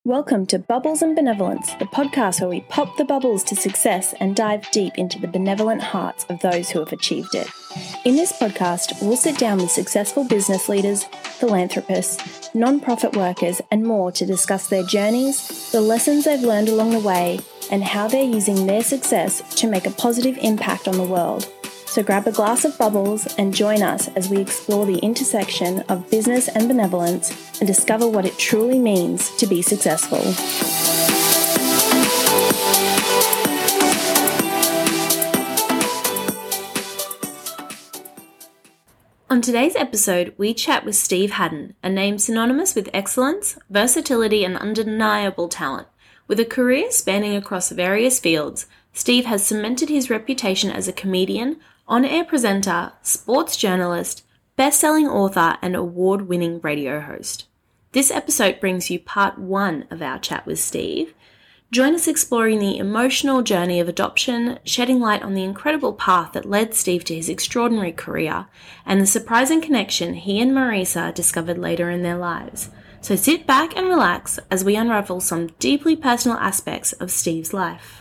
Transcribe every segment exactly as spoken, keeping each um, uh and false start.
Welcome to Bubbles and Benevolence, the podcast where we pop the bubbles to success and dive deep into the benevolent hearts of those who have achieved it. In this podcast, we'll sit down with successful business leaders, philanthropists, non-profit workers, and more to discuss their journeys, the lessons they've learned along the way, and how they're using their success to make a positive impact on the world. So grab a glass of bubbles and join us as we explore the intersection of business and benevolence and discover what it truly means to be successful. On today's episode, we chat with Steve Haddon, a name synonymous with excellence, versatility, and undeniable talent. With a career spanning across various fields, Steve has cemented his reputation as a comedian, on-air presenter, sports journalist, best-selling author, and award-winning radio host. This episode brings you part one of our chat with Steve. Join us exploring the emotional journey of adoption, shedding light on the incredible path that led Steve to his extraordinary career, and the surprising connection he and Marisa discovered later in their lives. So sit back and relax as we unravel some deeply personal aspects of Steve's life.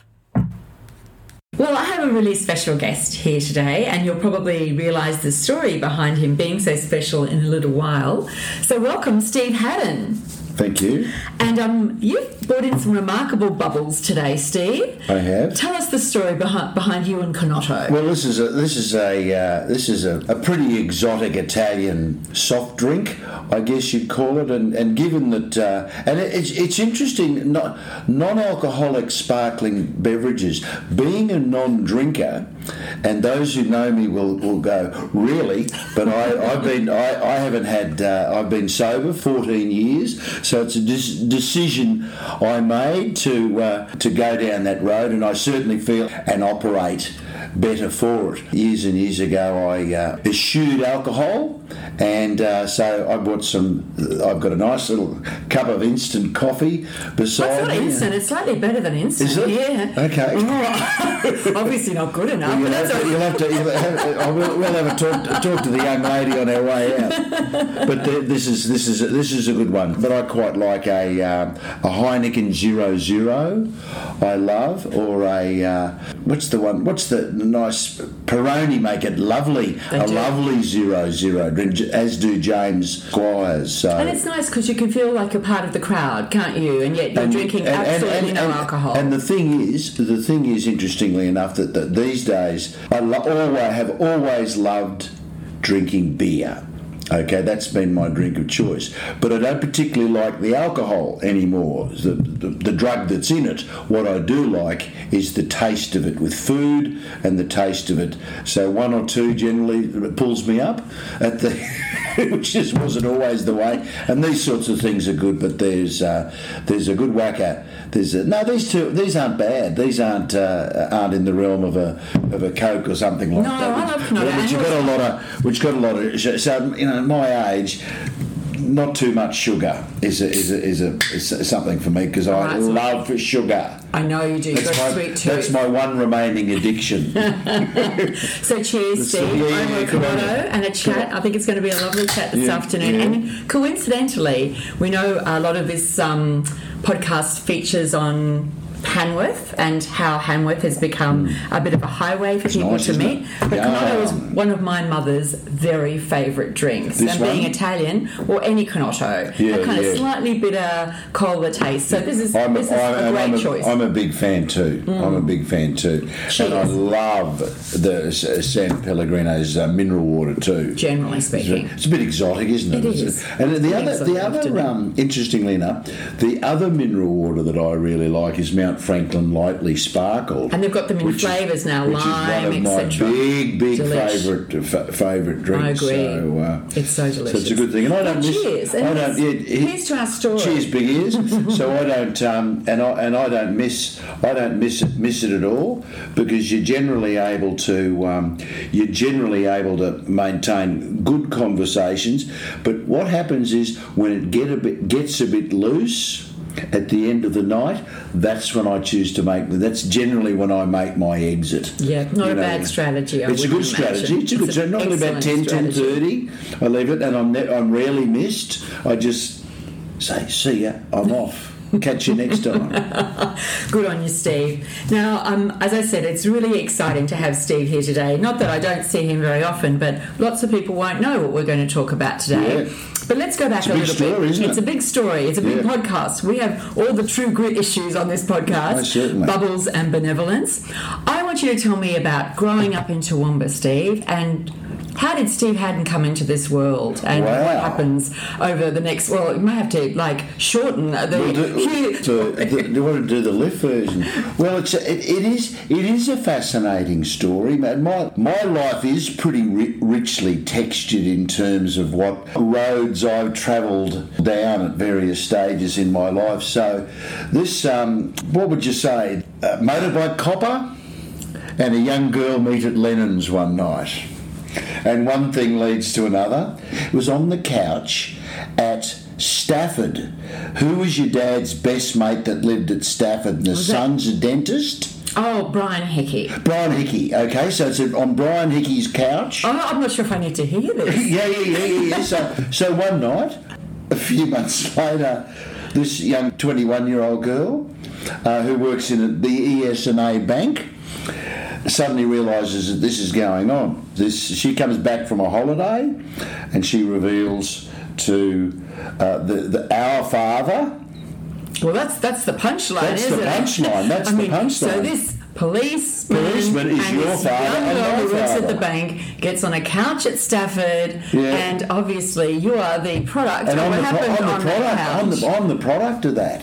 Well, I have a really special guest here today, and you'll probably realise the story behind him being so special in a little while. So welcome, Steve Haddon. Thank you. And um, you've brought in some remarkable bubbles today, Steve. I have. Tell us the story behind behind you and Canotto. Well, this is a this is a uh, this is a, a pretty exotic Italian soft drink, I guess you'd call it. And, and given that, uh, and it, it's it's interesting, not, non-alcoholic sparkling beverages. Being a non-drinker, and those who know me will, will go, really? But I I've been I, I haven't had uh, I've been sober fourteen years. So it's a dis- decision I made to uh, to go down that road, and I certainly feel and operate better for it. Years and years ago, I uh, eschewed alcohol, and uh, so I bought some. I've got a nice little cup of instant coffee beside well, it's not me. instant. It's slightly better than instant. Is it? Yeah. Okay. Oh, obviously not good enough. Well, you'll, but have that's to, you'll have to. You'll have, I will, we'll have a talk, talk to the young lady on our way out. But the, this is this is this is a good one. But I quite like a uh, a Heineken Zero Zero. I love, or a uh, what's the one? What's the nice Peroni make it lovely? They a do. lovely Zero Zero, as do James Squires. So. And it's nice because you can feel like a part of the crowd, can't you? And yet you're And- drinking and- and- absolutely and- no and- alcohol. And the thing is, the thing is, interestingly enough, that, that these days I lo- always have always loved drinking beer. Okay, that's been my drink of choice. But I don't particularly like the alcohol anymore, the, the, the drug that's in it. What I do like is the taste of it with food and the taste of it. So one or two generally pulls me up, at the which just wasn't always the way. And these sorts of things are good, but there's uh, there's a good whacker. There's a, no, these two these aren't bad. These aren't uh, aren't in the realm of a of a Coke or something like No, that. I love Canotto. Which you've got a lot of, which got a lot of. So you know, at my age, not too much sugar is a, is a, is, a, is something for me because I Right, so- love sugar. I know you do. You've That's got a my, sweet tooth. that's my one remaining addiction. So cheers, Steve. yeah, I'm yeah, with come on. Canotto and a chat. I think it's going to be a lovely chat this Yeah, afternoon. yeah. And coincidentally, we know a lot of this um, podcast features on Hanworth and how Hanworth has become mm. a bit of a highway for people nice, to isn't meet. it? But Yeah. Canotto is one of my mother's very favourite drinks. This and one? being Italian, or any Canotto, Yeah, a kind yeah. of slightly bitter, colder taste. So this is, I'm this is I'm- a and great I'm a, choice. I'm a big fan too. I'm a big fan too. Cheers. And I love the S- San Pellegrino's uh, mineral water too. Generally speaking. It's a bit exotic, isn't it? It is. And the It's other, exotic, the other, isn't it? um, interestingly enough, the other mineral water that I really like is Mount Franklin Lightly Sparkled. And they've got them in which is- flavours now, which lime, is one of et my cetera. big, big Delish. favourite f- favourite drinks. I agree. So, uh, It's so delicious. So it's a good thing. And I don't Well, miss. cheers. I And don't. here's- Yeah, here's to our story. Cheers, big ears. So I don't, um, and I and I don't miss. I don't miss it, miss it at all because you're generally able to. Um, you're generally able to maintain good conversations. But what happens is when it get a bit gets a bit loose. At the end of the night, that's when I choose to make. That's generally when I make my exit. Yeah, not You a know, bad strategy. I it's a wouldn't good strategy. imagine. It's a good It's strategy. an Normally about excellent ten, ten strategy. thirty, I leave it, and I'm ne- I'm rarely missed. I just say, "See ya, I'm off." Catch you next time. Good on you, Steve. Now, um, as I said, it's really exciting to have Steve here today. Not that I don't see him very often, but lots of people won't know what we're going to talk about today. Yeah. But let's go back It's a a big little story, bit. isn't It's it? a big story. It's a big Yeah. podcast. We have all the true grit issues on this podcast. Oh, certainly. Bubbles and benevolence. I want you to tell me about growing up in Toowoomba, Steve, and how did Steve Haddon come into this world, and Wow. what happens over the next? Well, you may have to like shorten the. Well, do, to, the, do you want to do the lift version? Well, it's a, it, it is it is a fascinating story. Man. My my life is pretty ri- richly textured in terms of what roads I've travelled down at various stages in my life. So, this um, what would you say? A motorbike copper and a young girl meet at Lennon's one night. And one thing leads to another. It was on the couch at Stafford. Who was your dad's best mate that lived at Stafford? And the Was that- son's a dentist? Oh, Brian Hickey. Brian Hickey. Okay, so it's on Brian Hickey's couch. Oh, I'm not sure if I need to hear this. Yeah, yeah, yeah, yeah, yeah. So, so one night, a few months later, this young twenty-one-year-old girl uh, who works in the E S and A bank suddenly realises that this is going on. This she comes back from a holiday, and she reveals to uh, the, the our father. Well, that's that's the punchline, That's the isn't it? punchline, that's I the mean, punchline. So this policeman, Policeman is and your this father young and girl my who works at father. the bank gets on a couch at Stafford, Yeah. and obviously you are the product And of I'm what the, pro- happened I'm the on that product. couch. I'm the, I'm the product of that.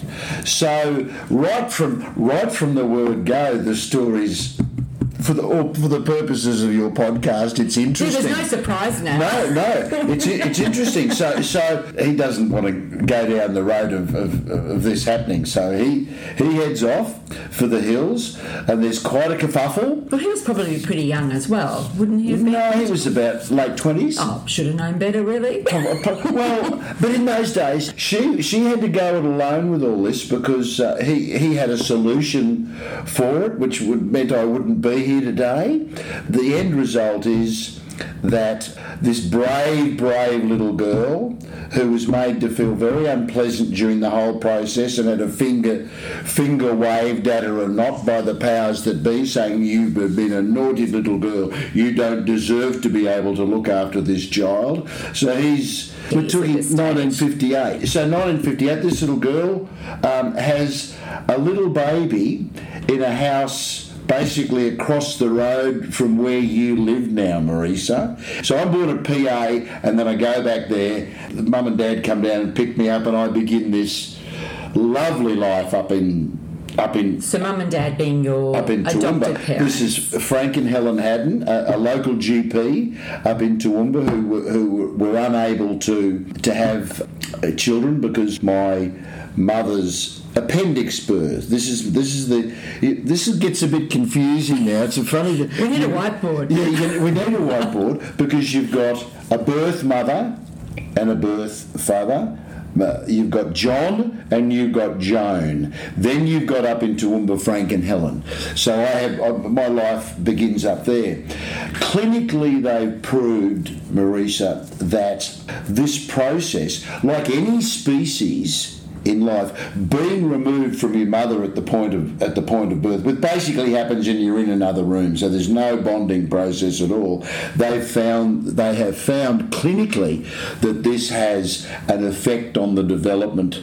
So right from right from the word go, the story's for the or for the purposes of your podcast, it's See, interesting. there's no surprise now. No, no, it's it's interesting. So, so he doesn't want to go down the road of, of, of this happening. So he he heads off for the hills, and there's quite a kerfuffle. But he was probably pretty young as well, wouldn't he have been? No, he was about late twenties. Oh, should have known better, really. Well, but in those days, she she had to go it alone with all this because uh, he he had a solution for it, which would meant I wouldn't be here today. The end result is that this brave, brave little girl who was made to feel very unpleasant during the whole process and had a finger finger waved at her and not by the powers that be, saying, "You've been a naughty little girl, you don't deserve to be able to look after this child." So he's we're Jeez, talking at this stage. nineteen fifty-eight. So nineteen fifty-eight, this little girl um, has a little baby in a house basically across the road from where you live now, Marisa. So I'm born at P A, and then I go back there. Mum and Dad come down and pick me up, and I begin this lovely life up in up in So mum and dad being your up in adopted Toowoomba. parents. This is Frank and Helen Haddon, a, a local G P up in Toowoomba, who were- who were unable to to have uh, children because my mother's appendix birth. This is this is the it, this is, gets a bit confusing now. It's a funny. We need a whiteboard. Yeah, you, we need a whiteboard because you've got a birth mother and a birth father. Uh, You've got John and you've got Joan. Then you've got up in Toowoomba Frank and Helen. So I have uh, my life begins up there. Clinically, they've proved, Marisa, that this process, like any species in life, being removed from your mother at the point of at the point of birth, which basically happens when you're in another room, so there's no bonding process at all. They've found they have found clinically that this has an effect on the development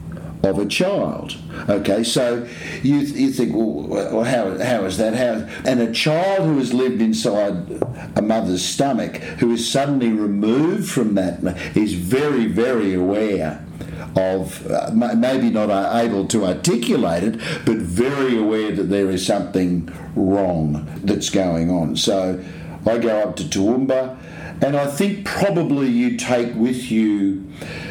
of a child. Okay, so you you think, well, well how how is that? How and a child who has lived inside a mother's stomach, who is suddenly removed from that, is very very aware of uh, m- maybe not uh, able to articulate it, but very aware that there is something wrong that's going on. So I go up to Toowoomba, and I think probably you take with you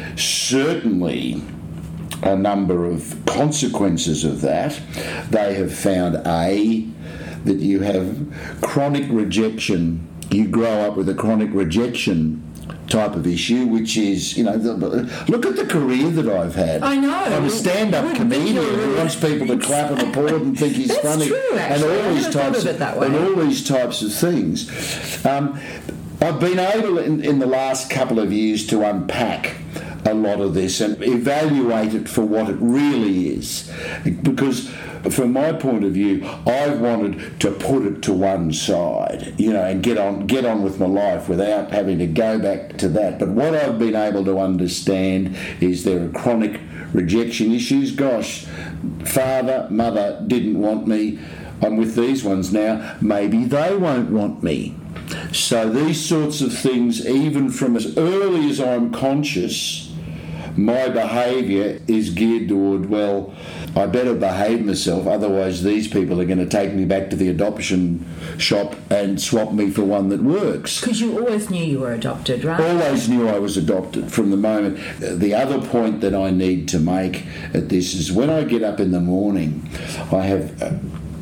certainly a number of consequences of that. They have found A, that you have chronic rejection. You grow up with a chronic rejection type of issue, which is, you know, the, look at the career that I've had. I know. I'm a stand-up Wouldn't comedian think you who were- wants people to clap and applaud and think he's That's funny, true, and actually. I all these never thought types of it that way. and all these types of things. Um, I've been able in, in the last couple of years to unpack a lot of this and evaluate it for what it really is. Because from my point of view, I wanted to put it to one side, you know, and get on get on with my life without having to go back to that. But what I've been able to understand is there are chronic rejection issues. Gosh, father, mother didn't want me. I'm with these ones now. Maybe they won't want me. So these sorts of things, even from as early as I'm conscious, my behaviour is geared toward, well, I better behave myself, otherwise these people are going to take me back to the adoption shop and swap me for one that works. Because you always knew you were adopted, right? Always knew I was adopted from the moment. The other point that I need to make at this is when I get up in the morning, I have... Uh,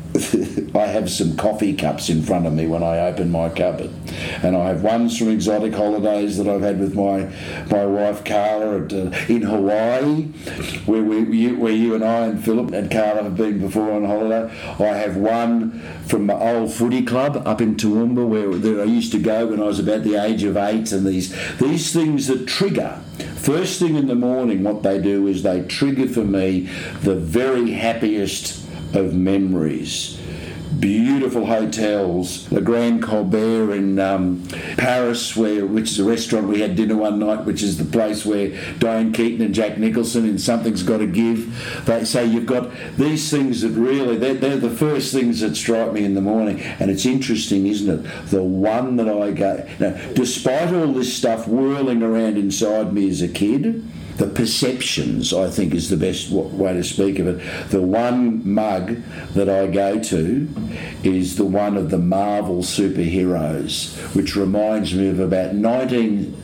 I have some coffee cups in front of me when I open my cupboard, and I have ones from exotic holidays that I've had with my my wife Carla at, uh, in Hawaii, where we you, where you and I and Philip and Carla have been before on holiday. I have one from my old footy club up in Toowoomba, where, where I used to go when I was about the age of eight, and these these things that trigger. First thing in the morning, what they do is they trigger for me the very happiest of memories. Beautiful hotels, the Grand Colbert in um, Paris, where which is a restaurant we had dinner one night, which is the place where Diane Keaton and Jack Nicholson in Something's Got to Give. They say you've got these things that really, they're, they're the first things that strike me in the morning. And it's interesting, isn't it? The one that I go, you know, despite all this stuff whirling around inside me as a kid, the perceptions, I think, is the best way to speak of it. The one mug that I go to is the one of the Marvel superheroes, which reminds me of about nineteen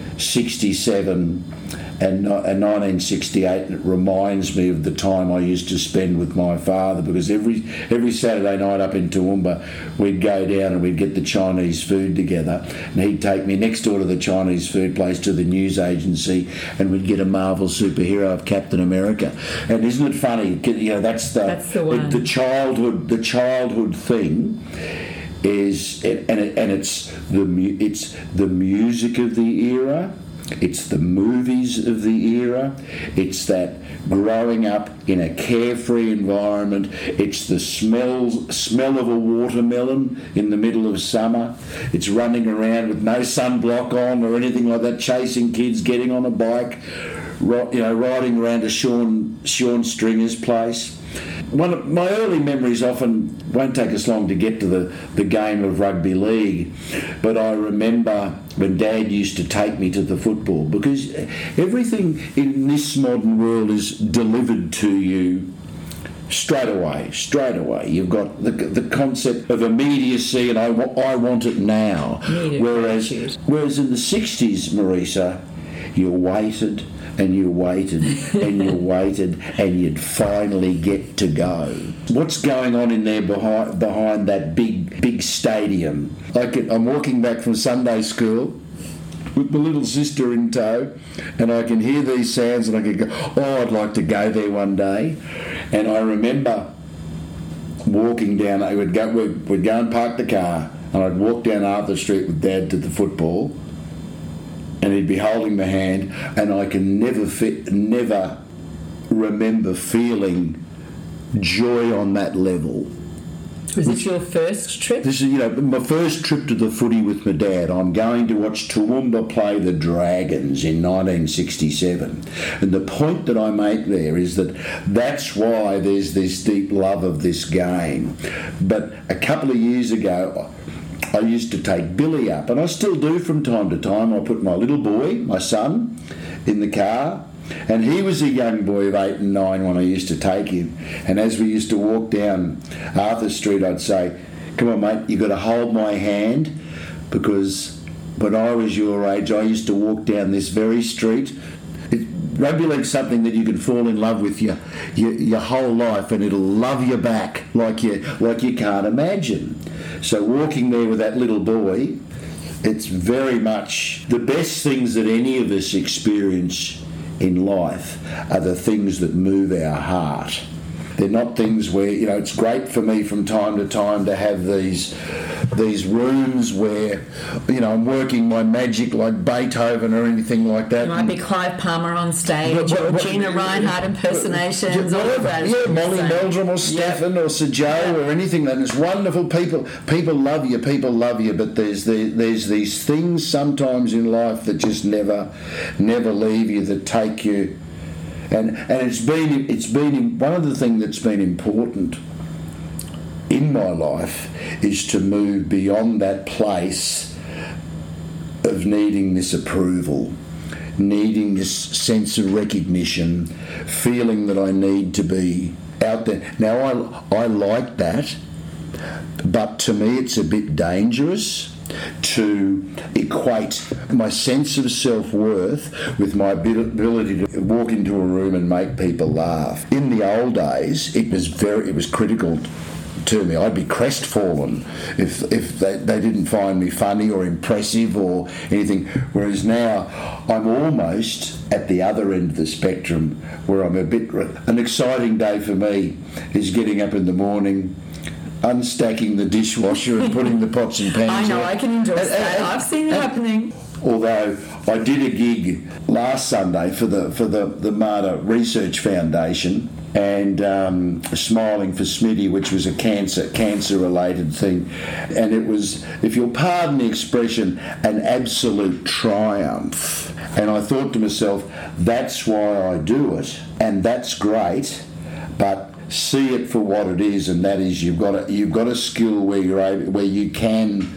sixty-seven and nineteen sixty-eight. It reminds me of the time I used to spend with my father, because every every Saturday night up in Toowoomba we'd go down and we'd get the Chinese food together, and he'd take me next door to the Chinese food place to the news agency, and we'd get a Marvel superhero of Captain America. And isn't it funny? You know, that's the that's the, one. the childhood the childhood thing. Is and it, and it's the it's the music of the era. It's the movies of the era. It's that growing up in a carefree environment. It's the smells, smell of a watermelon in the middle of summer. It's running around with no sunblock on or anything like that, chasing kids, getting on a bike, you know, riding around to Sean, Sean Stringer's place. One of my early memories often won't take us long to get to the, the game of rugby league, but I remember when Dad used to take me to the football, because everything in this modern world is delivered to you straight away, straight away. You've got the, the concept of immediacy, and I, I want it now. Whereas, whereas in the sixties, Marisa, you waited and you waited and you waited and you'd finally get to go. What's going on in there behind behind that big big stadium? I can, I'm walking back from Sunday school with my little sister in tow, and I can hear these sounds, and I can go, oh, I'd like to go there one day. And I remember walking down, I would go, we'd, we'd go and park the car, and I'd walk down Arthur Street with Dad to the football, and he'd be holding my hand, and I can never fit, never remember feeling joy on that level. Was this your first trip? This is, you know, my first trip to the footy with my dad. I'm going to watch Toowoomba play the Dragons in nineteen sixty-seven. And the point that I make there is that that's why there's this deep love of this game. But a couple of years ago, I used to take Billy up, and I still do from time to time. I put my little boy, my son, in the car, and he was a young boy of eight and nine when I used to take him. And as we used to walk down Arthur Street, I'd say, come on, mate, you've got to hold my hand, because when I was your age, I used to walk down this very street. It, rugby league's something that you can fall in love with your, your your whole life, and it'll love you back like you like you can't imagine. So walking there with that little boy, it's very much the best things that any of us experience in life are the things that move our heart. They're not things where, you know, it's great for me from time to time to have these these rooms where, you know, I'm working my magic like Beethoven or anything like that. It might be Clive Palmer on stage, But- but- or but- Gina Reinhardt impersonations, all of Whatever. that. is Yeah, what you're Molly saying. Meldrum or Stefan or Sir Joe or anything. That it's wonderful. People, people love you. People love you. But there's the, there's these things sometimes in life that just never, never leave you. That take you, and and it's been it's been one of the things that's been important in my life is to move beyond that place of needing this approval, needing this sense of recognition, feeling that I need to be out there. Now, I, I like that, but to me it's a bit dangerous to equate my sense of self-worth with my ability to walk into a room and make people laugh. In the old days, it was very, it was critical to me. I'd be crestfallen if if they, they didn't find me funny or impressive or anything. Whereas now, I'm almost at the other end of the spectrum where I'm a bit... An exciting day for me is getting up in the morning, unstacking the dishwasher and putting the pots and pans I know, out. I can endorse And- that. and- I've seen it and- happening. Although I did a gig last Sunday for the for the, the Marta Research Foundation and um, Smiling for Smitty, which was a cancer cancer related thing, and it was, if you'll pardon the expression, an absolute triumph. And I thought to myself, that's why I do it, and that's great, but see it for what it is, and that is you've got a, you've got a skill where you're able, where you can.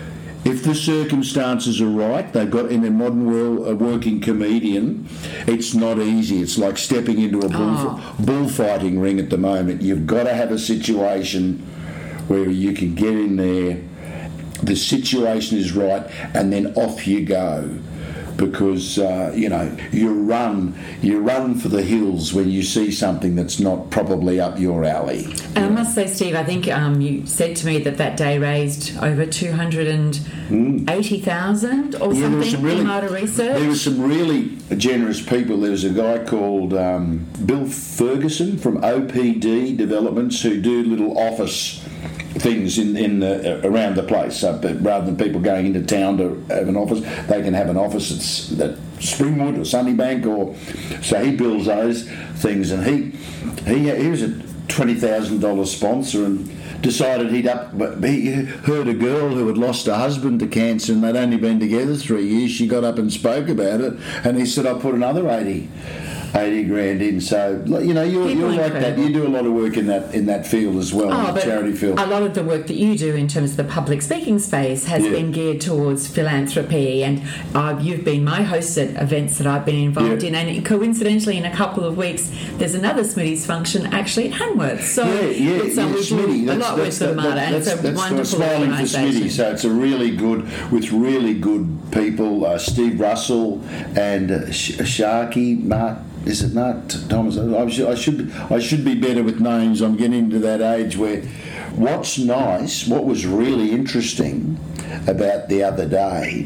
If the circumstances are right, they've got, in a modern world, a working comedian, it's not easy. It's like stepping into a bull, Oh. bullfighting ring at the moment. You've got to have a situation where you can get in there, the situation is right, and then off you go. Because, uh, you know, you run, you run for the hills when you see something that's not probably up your alley. And I must say, Steve, I think um, you said to me that that day raised over two hundred eighty thousand or Yeah, there was something some really- in Marta Research. There were some really generous people. There was a guy called um, Bill Ferguson from O P D Developments who do little office things in, in the, uh, around the place. So, but rather than people going into town to have an office, they can have an office at, at Springwood or Sunnybank, or so he builds those things. And he he he was a twenty thousand dollars sponsor and decided he'd up. But he heard a girl who had lost her husband to cancer and they'd only been together three years. She got up and spoke about it, and he said, "I'll put another eighty." eighty grand in. So, you know, you're, you're like that. You do a lot of work in that in that field as well, Oh, in the but charity field. a lot of the work that you do in terms of the public speaking space has Yeah. been geared towards philanthropy, and uh, you've been my host at events that I've been involved Yeah. in, and coincidentally in a couple of weeks there's another Smitty's function actually at Hanworth. So yeah, yeah, it's, um, yeah, we do Smitty. a That's, lot that's, with the that, Marta, and that's, it's a that's wonderful Smiling for organisation. Smitty. So it's a really good, with really good people. Uh, Steve Russell and uh, Sh- Sharky, Mark. Is it not Thomas? I should, I should I should be better with names. I'm getting to that age where what's nice, what was really interesting about the other day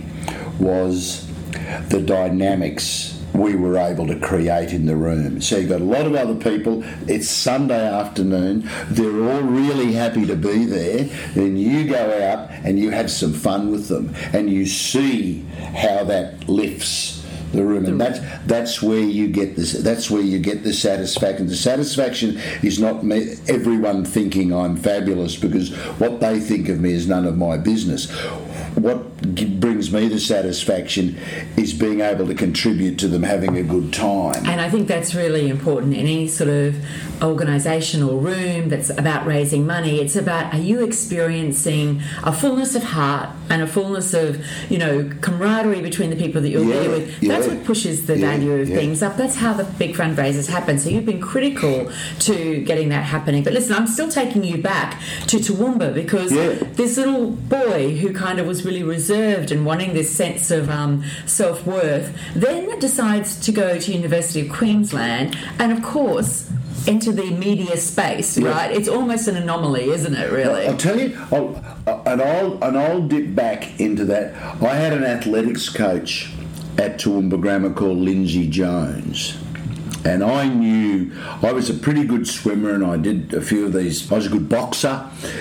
was the dynamics we were able to create in the room. So you've got a lot of other people. It's Sunday afternoon. They're all really happy to be there. Then you go out and you have some fun with them, and you see how that lifts the room, and that's that's where you get this. That's where you get the satisfaction. The satisfaction is not me, everyone thinking I'm fabulous, because what they think of me is none of my business. What g- brings me the satisfaction is being able to contribute to them having a good time. And I think that's really important in any sort of organisational room that's about raising money. It's about, are you experiencing a fullness of heart and a fullness of, you know, camaraderie between the people that you're Yeah, there with? yeah. That's what pushes the Yeah, value of yeah. things up. That's how the big fundraisers happen. So you've been critical to getting that happening. But listen, I'm still taking you back to Toowoomba, because Yeah. this little boy who kind of was really reserved and wanting this sense of um, self-worth then decides to go to University of Queensland and, of course, enter the media space, Yeah. right? It's almost an anomaly, isn't it, really? I'll tell you, I'll, and I'll and I'll dip back into that. I had an athletics coach at Toowoomba Grammar called Lindsay Jones, And I knew I was a pretty good swimmer, and I did a few of these. I was a good boxer.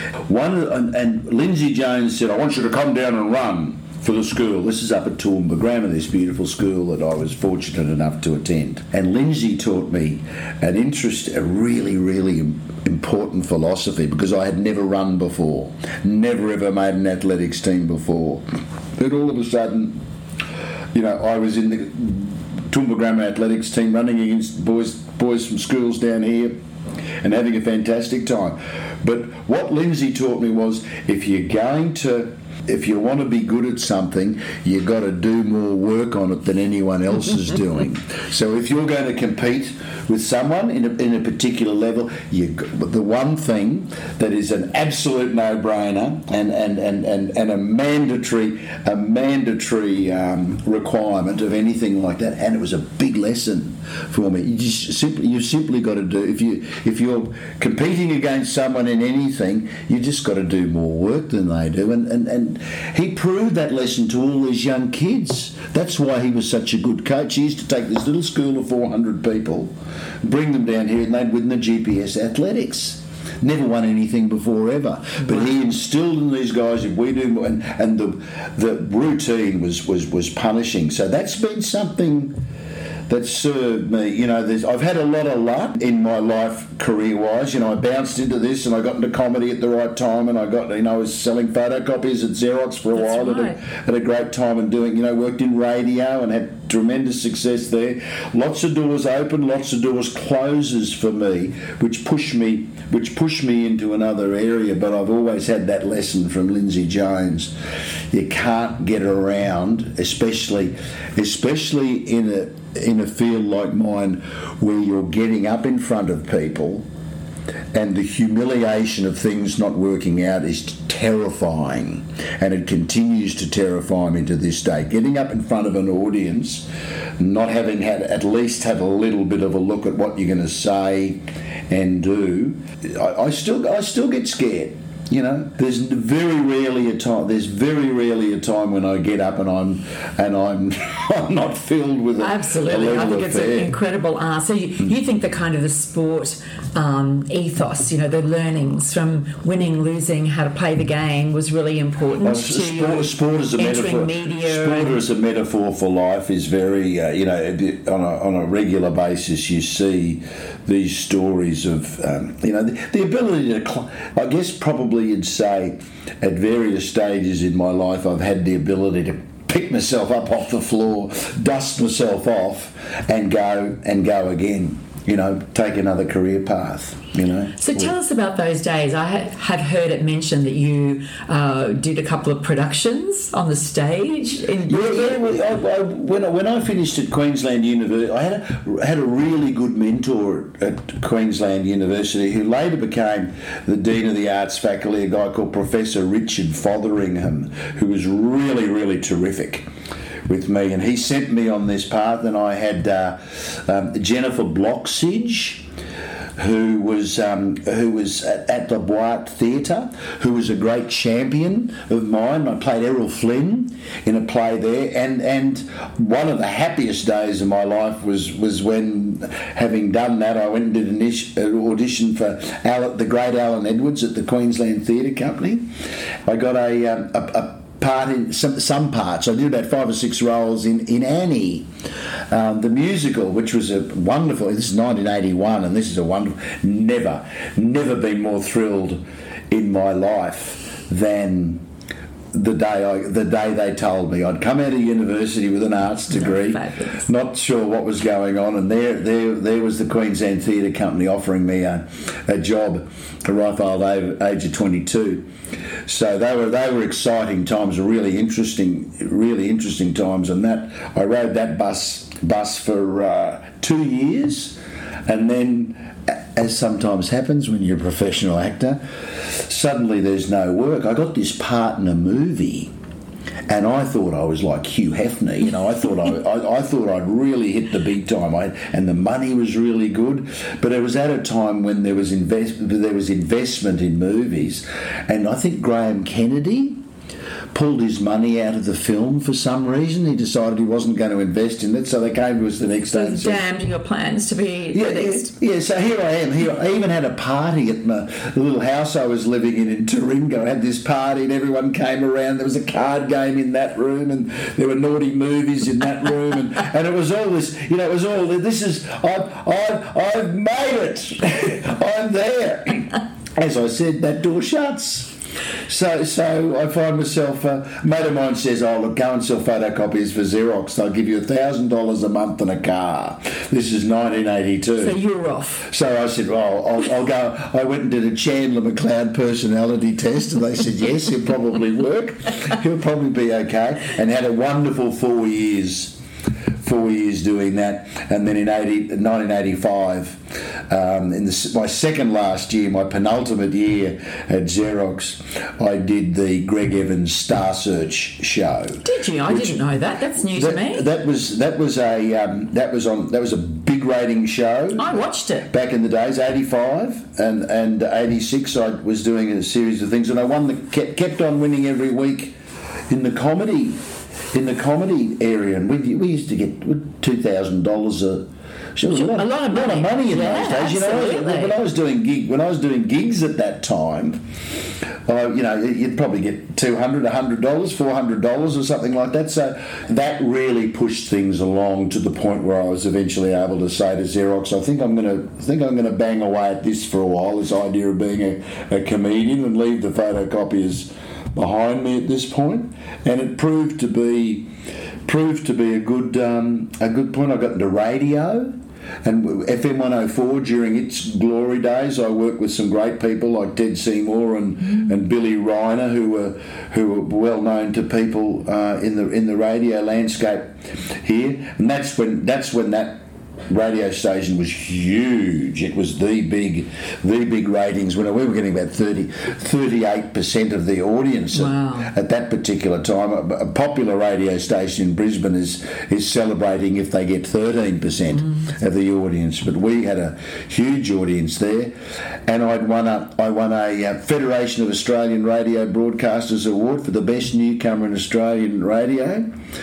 One and, and Lindsay Jones said, "I want you to come down and run for the school." This is up at Toowoomba Grammar, this beautiful school that I was fortunate enough to attend. And Lindsay taught me an interest, a really, really important philosophy, because I had never run before, never ever made an athletics team before. Then all of a sudden, you know, I was in the Toowoomba Grammar athletics team running against boys, boys from schools down here and having a fantastic time. But what Lindsay taught me was, if you're going to If you want to be good at something, you've got to do more work on it than anyone else is doing. So if you're going to compete with someone in a, in a particular level, you, the one thing that is an absolute no-brainer and, and, and, and, and a mandatory a mandatory um, requirement of anything like that, and it was a big lesson for me. You just simply you've simply got to do, if you if you're competing against someone in anything, you just got to do more work than they do, and and, and he proved that lesson to all these young kids. That's why he was such a good coach. He used to take this little school of four hundred people, bring them down here, and they'd win the G P S athletics. Never won anything before ever, but he instilled in these guys, if we do more, and, and the the routine was, was, was punishing. So that's been something that served me. You know, there's, I've had a lot of luck in my life career-wise. You know, I bounced into this and I got into comedy at the right time, and I got, you know, I was selling photocopies at Xerox for a That's while. right. At, a, at a great time, and doing, you know, worked in radio and had tremendous success there. Lots of doors open, lots of doors closes for me, which push me, which push me into another area. But I've always had that lesson from Lindsay Jones. You can't get around, especially, especially in a in a field like mine, where you're getting up in front of people, and the humiliation of things not working out is terrifying, and it continues to terrify me to this day. Getting up in front of an audience, not having had at least had a little bit of a look at what you're going to say and do, I, I still I still get scared. You know, there's very rarely a time. There's very rarely a time when I get up and I'm and I'm I'm not filled with a, absolutely. a level I think of it's fear. an incredible answer. You, mm. you think the kind of the sport um, ethos, you know, the learnings from winning, losing, how to play the game was really important. Well, to sport, sport as a entering metaphor. Media sport and, as a metaphor for life is very, uh, you know, on a on a regular basis you see these stories of, um, you know, the, the ability to, cl- I guess probably you'd say at various stages in my life I've had the ability to pick myself up off the floor, dust myself off, and go and go again. You know, take another career path. You know. So tell us about those days. I have heard it mentioned that you uh, did a couple of productions on the stage. In yeah, yeah. Well, I, I, when I, when I finished at Queensland University, I had a, had a really good mentor at Queensland University who later became the Dean of the Arts Faculty, a guy called Professor Richard Fotheringham, who was really, really terrific with me, and he sent me on this path. And I had uh, um, Jennifer Bloxidge, who was um, who was at, at the Wyatt Theatre, who was a great champion of mine. I played Errol Flynn in a play there, and and one of the happiest days of my life was was when, having done that, I went and did an ish, an audition for Al, the great Alan Edwards at the Queensland Theatre Company. I got a um, a, a part in some, some parts. I did about five or six roles in, in Annie, um, the musical, which was a wonderful, this is nineteen eighty-one, and this is a wonderful, never, never been more thrilled in my life than the day I, the day they told me I'd come out of university with an arts degree, Fabulous. Not sure what was going on, and there, there, there was the Queensland Theatre Company offering me a, a job, a ripe old age of twenty-two. So they were they were exciting times, really interesting, really interesting times, and that I rode that bus bus for uh, two years, and then, as sometimes happens when you're a professional actor, suddenly there's no work. I got this part in a movie, and I thought I was like Hugh Hefner. You know, I thought I, I, I thought I'd really hit the big time, I, and the money was really good. But it was at a time when there was invest there was investment in movies, and I think Graham Kennedy pulled his money out of the film for some reason. He decided he wasn't going to invest in it, so they came to us the next day. So damned your plans to be yeah, released. Yeah, so here I am. Here, I even had a party at my, the little house I was living in in Taringa. I had this party and everyone came around. There was a card game in that room and there were naughty movies in that room. And, and it was all this, you know, it was all, this is, I've, I've, I've made it. I'm there. As I said, that door shuts. So so I find myself, uh, a mate of mine says, oh, look, go and sell photocopiers for Xerox. They'll give you one thousand dollars a month and a car. This is nineteen eighty-two. So you're off. So I said, well, I'll, I'll go. I went and did a Chandler McLeod personality test, and they said, yes, he'll probably work. He'll probably be okay. And had a wonderful four years. Four years doing that, and then in nineteen eighty-five, um, in the, my second last year, my penultimate year at Xerox, I did the Greg Evans Star Search show. Did you? I didn't know that. That's new that, to me. That was that was a um, that was on that was a big rating show. I watched it back in the days, eighty-five and and eighty-six. I was doing a series of things, and I won the kept, kept on winning every week in the comedy. In the comedy area, and we we used to get two thousand dollars a. So it was a lot, a lot of money, lot of money in yeah, those days. You know, absolutely. when I was doing gig, when I was doing gigs at that time, I, you know, you'd probably get two hundred, a hundred dollars, four hundred dollars, or something like that. So that really pushed things along to the point where I was eventually able to say to Xerox, "I think I'm going to, I think I'm going to bang away at this for a while. This idea of being a, a comedian and leave the photocopiers behind me at this point," and it proved to be proved to be a good um, a good point. I got into radio and F M one oh four during its glory days. I worked with some great people like Ted Seymour and, mm. and Billy Reiner, who were who were well known to people uh, in the in the radio landscape here. And that's when that's when that radio station was huge. It was the big the big ratings. When we were getting about thirty, thirty-eight percent of the audience wow. at, at that particular time. A, a popular radio station in Brisbane is is celebrating if they get thirteen percent mm. of the audience, but we had a huge audience there. And I'd won a I won a uh, Federation of Australian Radio Broadcasters Award for the best newcomer in Australian radio.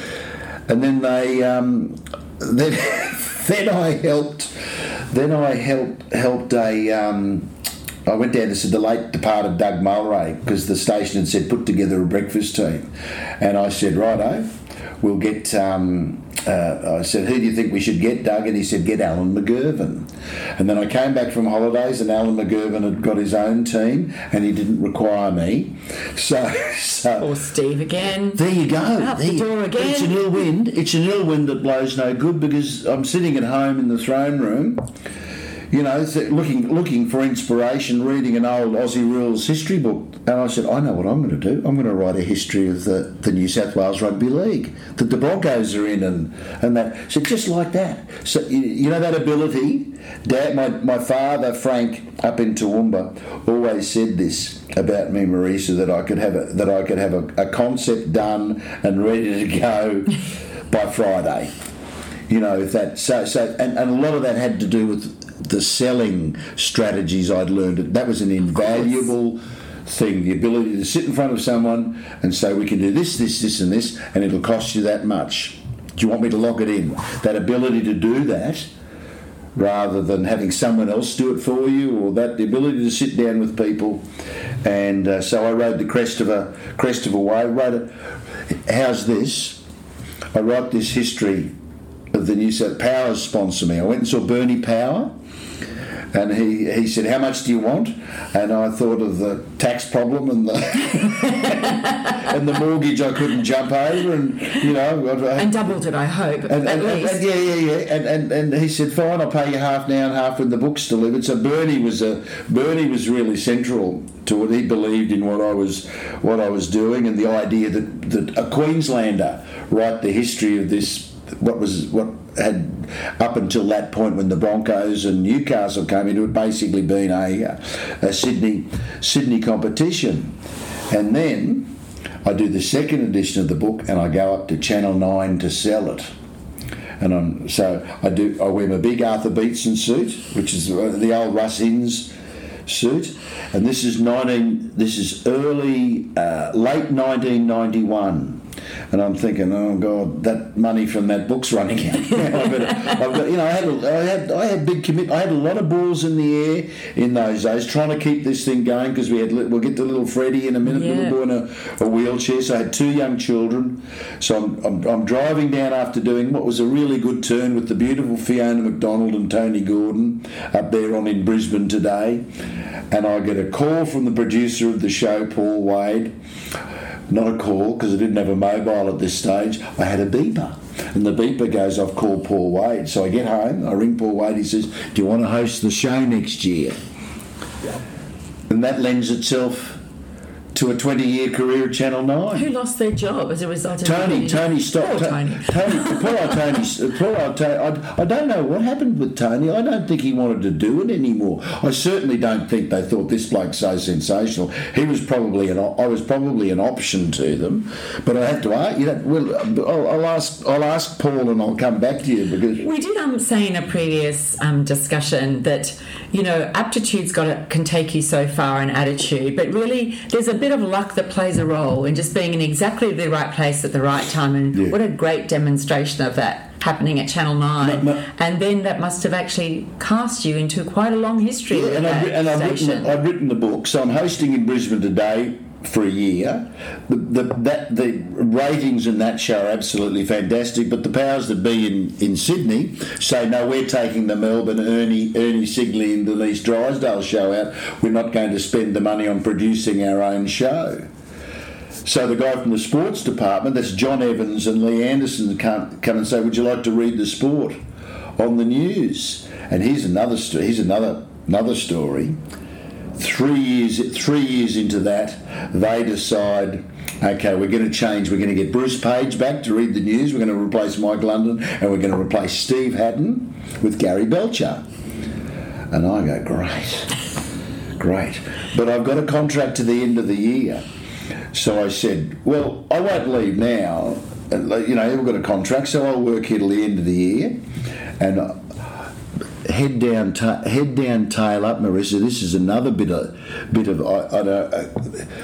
And then they um, then Then I helped. Then I helped helped a. Um, I went down to see the late departed Doug Mulray because the station had said put together a breakfast team, and I said righto, we'll get. Um, uh, I said, who do you think we should get, Doug? And he said, get Alan McGurven. And then I came back from holidays, and Alan McGurven had got his own team, and he didn't require me. So, so or Steve again. There you go. Out there the door you, again. It's an ill wind. It's an ill wind that blows no good because I'm sitting at home in the throne room, you know, looking looking for inspiration, reading an old Aussie Rules history book. And I said, I know what I'm going to do. I'm going to write a history of the, the New South Wales Rugby League that the Broncos are in and, and that. So just like that. So, you, you know that ability? Dad, my, my father, Frank, up in Toowoomba, always said this about me, Marisa, that I could have a, that I could have a, a concept done and ready to go by Friday. You know, if that so so and, and a lot of that had to do with the selling strategies I'd learned. That was an invaluable thing, the ability to sit in front of someone and say, we can do this, this, this and this, and it'll cost you that much. Do you want me to lock it in? That ability to do that rather than having someone else do it for you, or that the ability to sit down with people. And uh, so I rode the crest of a crest of a wave. Wrote a, how's this? I wrote this history of the New South Powers sponsor me. I went and saw Bernie Power, and he, he said, how much do you want? And I thought of the tax problem and the and the mortgage I couldn't jump over, and you know, and doubled it, I hope. And, at and, least. and yeah, yeah, yeah. And, and and he said, fine, I'll pay you half now and half when the book's delivered. So Bernie was a Bernie was really central to what he believed in, what I was what I was doing, and the idea that, that a Queenslander write the history of this. What was what had up until that point when the Broncos and Newcastle came into it basically been a, a Sydney Sydney competition, and then I do the second edition of the book and I go up to Channel Nine to sell it, and I'm so I do I wear my big Arthur Beetson suit, which is the old Russ Inns suit, and this is nineteen. This is early, uh, late nineteen ninety-one. And I'm thinking, oh God, that money from that book's running out. I've got, I've got, you know, I had, a, I had, I had big commit. I had a lot of balls in the air in those days, trying to keep this thing going because we had. We'll get to little Freddie in a minute, yeah. little boy in a, a wheelchair. So I had two young children. So I'm, I'm, I'm driving down after doing what was a really good turn with the beautiful Fiona McDonald and Tony Gordon up there on in Brisbane today, and I get a call from the producer of the show, Paul Wade. Not a call, because I didn't have a mobile at this stage. I had a beeper. And the beeper goes, I've called Paul Wade. So I get home, I ring Paul Wade, he says, do you want to host the show next year? And that lends itself to a twenty-year career at Channel nine. Who lost their job as a result of Tony, Tony stopped. Poor Tony. Tony, poor old Tony. Poor old Tony. I, I don't know what happened with Tony. I don't think he wanted to do it anymore. I certainly don't think they thought this bloke's so sensational. He was probably an. I was probably an option to them, but I have to ask. You know, well, I'll, I'll ask. I'll ask Paul, and I'll come back to you because we did um, say in a previous um, discussion that you know aptitude's got to, can take you so far, and attitude, but really there's a bit of luck that plays a role in just being in exactly the right place at the right time, and yeah. what a great demonstration of that happening at Channel nine. No, no. And then that must have actually cast you into quite a long history yeah, with and that I've, and I've station. written, I've written the book, so I'm hosting in Brisbane today for a year. The, the, that, the ratings in that show are absolutely fantastic, but the powers that be in, in Sydney say, no, we're taking the Melbourne Ernie, Ernie Sigley and Denise Drysdale show out. We're not going to spend the money on producing our own show. So the guy from the sports department, that's John Evans and Lee Anderson, come, come and say, would you like to read the sport on the news? And here's another, here's another, another story. Three years, three years into that, they decide, okay, we're going to change. We're going to get Bruce Page back to read the news. We're going to replace Mike London, and we're going to replace Steve Haddon with Gary Belcher. And I go, great, great. But I've got a contract to the end of the year. So I said, well, I won't leave now. You know, we've got a contract, so I'll work here till the end of the year. And head down, ta- head down, tail up, Marissa. This is another bit of, bit of. I, I don't. Uh,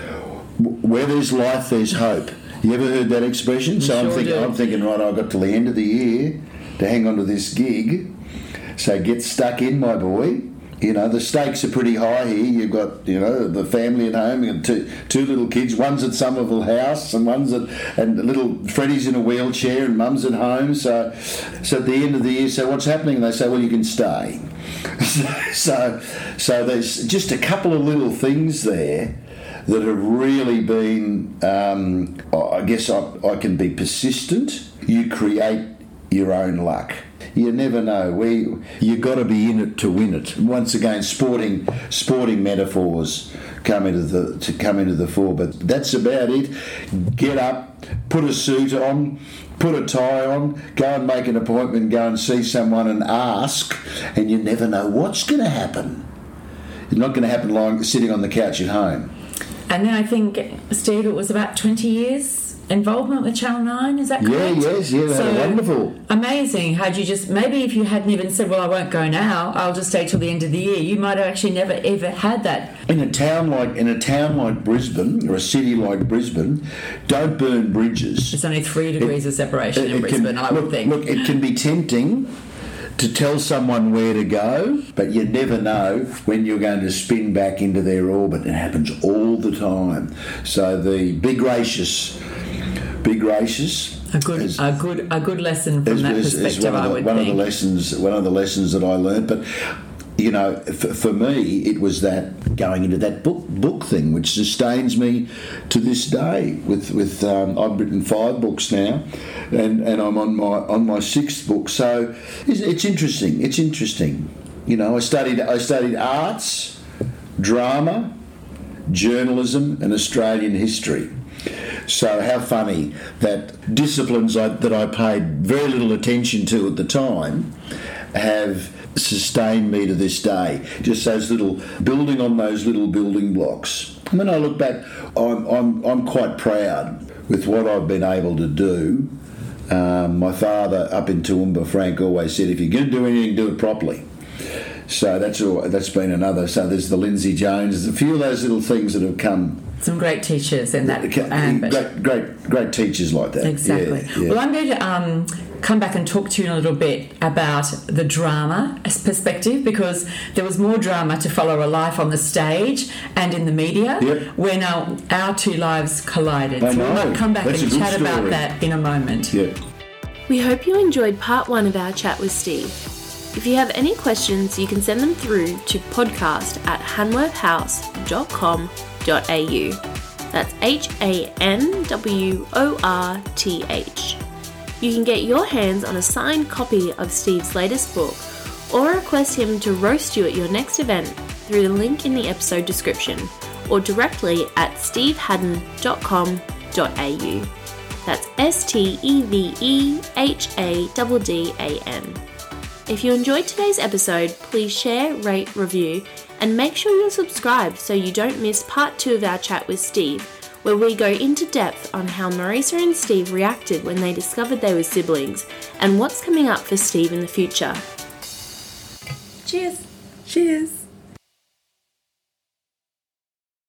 where there's life, there's hope. You ever heard that expression? So sure I'm thinking, do. I'm thinking, right, I've got till the end of the year to hang on to this gig. So get stuck in, my boy. You know, the stakes are pretty high here. You've got, you know, the family at home. You've got two, two little kids. One's at Somerville House and one's at, and little Freddie's in a wheelchair and mum's at home. So, so at the end of the year, so what's happening? And they say, well, you can stay. so, so there's just a couple of little things there that have really been, um, I guess I, I can be persistent. You create your own luck. You never know. We you got to be in it to win it. Once again, sporting sporting metaphors come into the to come into the fore. But that's about it. Get up, put a suit on, put a tie on, go and make an appointment, go and see someone and ask, and you never know what's going to happen. It's not going to happen lying sitting on the couch at home. And then I think, Steve, it was about twenty years involvement with Channel nine, is that correct? Yeah, yes, yeah, they so, had a wonderful. Amazing. Had you just, maybe if you hadn't even said, well, I won't go now, I'll just stay till the end of the year, you might have actually never ever had that. In a town like in a town like Brisbane, or a city like Brisbane, don't burn bridges. There's only three degrees it, of separation it, in it Brisbane, can, I look, would think. Look, it can be tempting to tell someone where to go, but you never know when you're going to spin back into their orbit. It happens all the time. So the be gracious, be gracious. A good, is, a good, a good lesson from is, that is, perspective. is one of the, I would one think. of the lessons, one of the lessons that I learned. But you know, for, for me, it was that going into that book book thing, which sustains me to this day. With with um, I've written five books now, and, and I'm on my on my sixth book. So it's, it's interesting. It's interesting. You know, I studied I studied arts, drama, journalism, and Australian history. So how funny that disciplines I, that I paid very little attention to at the time have sustained me to this day. Just those little, building on those little building blocks. When I look back, I'm, I'm, I'm quite proud with what I've been able to do. Um, my father up in Toowoomba, Frank, always said, if you're going to do anything, do it properly. So that's all. That's been another. So there's the Lindsay Jones. There's a few of those little things that have come. Some great teachers in that ambit. Great, great, great teachers like that. Exactly. Yeah, yeah. Well, I'm going to um, come back and talk to you in a little bit about the drama perspective, because there was more drama to follow a life on the stage and in the media yep. when our, our two lives collided. I so know. we might come back That's and a good chat story. about that in a moment. Yeah. We hope you enjoyed part one of our chat with Steve. If you have any questions, you can send them through to podcast at hanworth house dot com dot a u. That's H A N W O R T H. You can get your hands on a signed copy of Steve's latest book, or request him to roast you at your next event through the link in the episode description, or directly at steve hadden dot com dot a u. That's S T E V E H A D D A N. If you enjoyed today's episode, please share, rate, review, and make sure you're subscribed so you don't miss part two of our chat with Steve, where we go into depth on how Marisa and Steve reacted when they discovered they were siblings, and what's coming up for Steve in the future. Cheers. Cheers.